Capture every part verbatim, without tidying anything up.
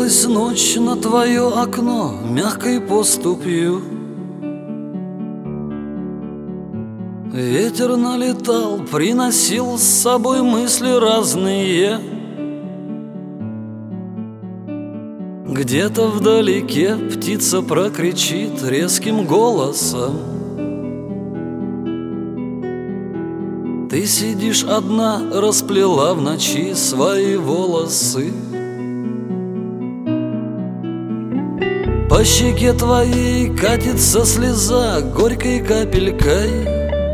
Опустилась ночь на твое окно мягкой поступью. Ветер налетал, приносил с собой мысли разные. Где-то вдалеке птица прокричит резким голосом. Ты сидишь одна, расплела в ночи свои волосы. По щеке твоей катится слеза горькой капелькой,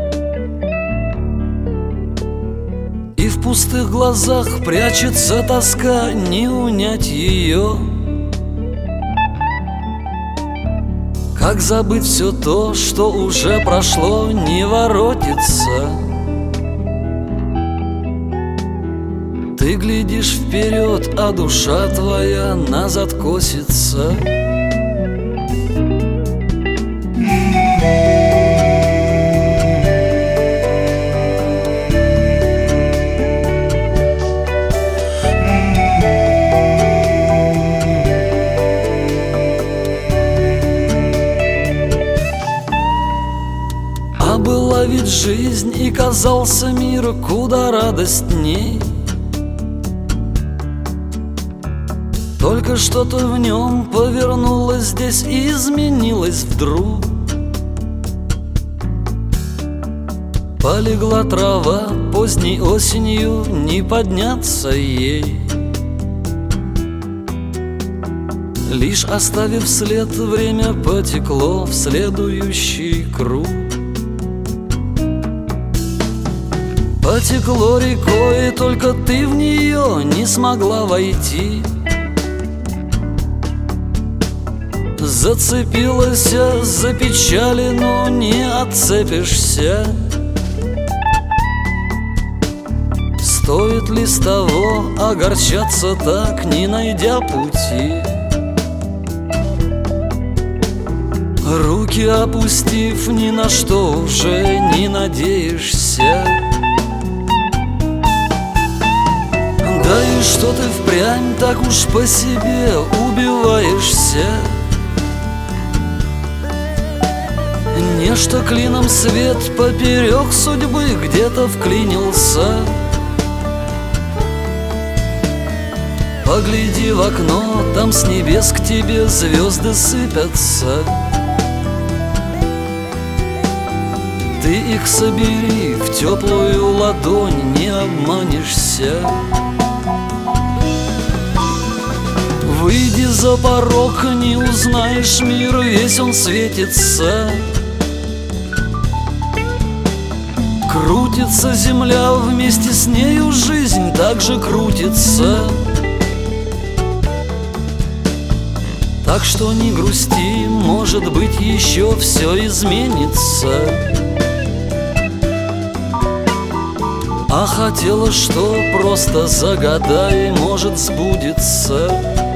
и в пустых глазах прячется тоска, не унять ее. Как забыть все то, что уже прошло, не воротится? Ты глядишь вперед, а душа твоя назад косится. А была ведь жизнь, и казался мир куда радостней. Только что-то в нем повернулось здесь и изменилось вдруг. Полегла трава поздней осенью, не подняться ей, лишь оставив след, время потекло в следующий круг. Потекло рекой, только ты в нее не смогла войти. Зацепилась за печали, но не отцепишься. Стоит ли с того огорчаться так, не найдя пути? Руки опустив, ни на что уже не надеешься. Да и что ты впрямь так уж по себе убиваешься? Нечто клином свет поперек судьбы где-то вклинился. Погляди в окно, там с небес к тебе звезды сыпятся. Ты их собери, в теплую ладонь не обманешься. Выйди за порог, не узнаешь мир, весь он светится. Крутится земля, вместе с нею жизнь также крутится. Так что не грусти, может быть, еще все изменится. А хотела, что просто загадай, может, сбудется.